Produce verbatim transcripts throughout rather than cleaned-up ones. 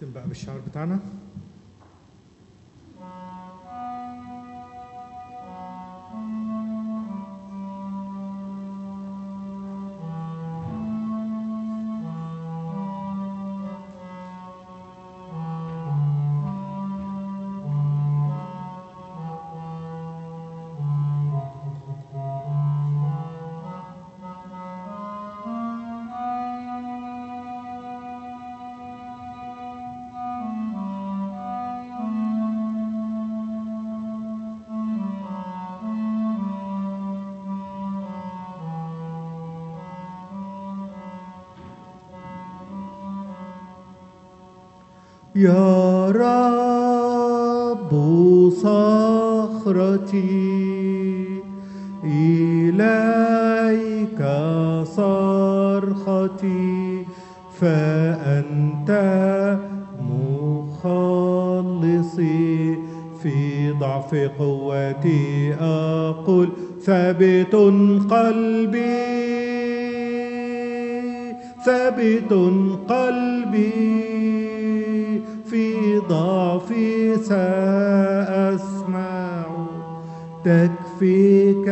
نختم بقى بالشعر بتاعنا. يا رب صخرتي إليك صرختي فأنت مخلصي في ضعف قوتي أقول ثابت قلبي ثابت قلبي في ضعفي سأسمع تكفيك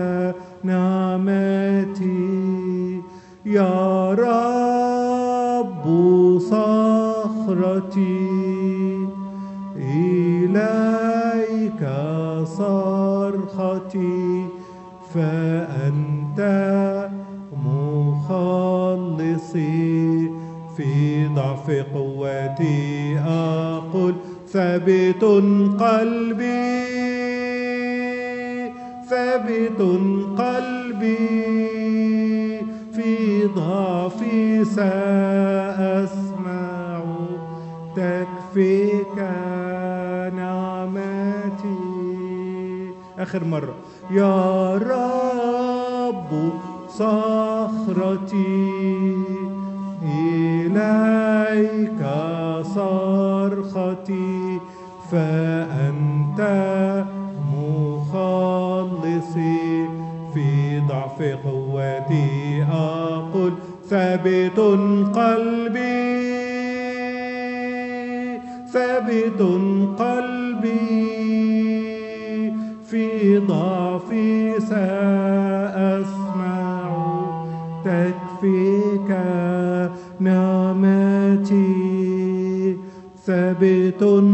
نعمتي يا رب صخرتي إليك صرختي فأنت مخلصي في ضعف قوتي أقول ثابت قلبي ثابت قلبي في ضعفي سأسمع تكفيك نعمتي. آخر مرة يا رب صخرتي إليك صرختي فأنت مخلصي في ضعف قوتي أقول ثابت قلبي ثابت قلبي في ضعفي سأسمع تكفيك نعمتي ثابت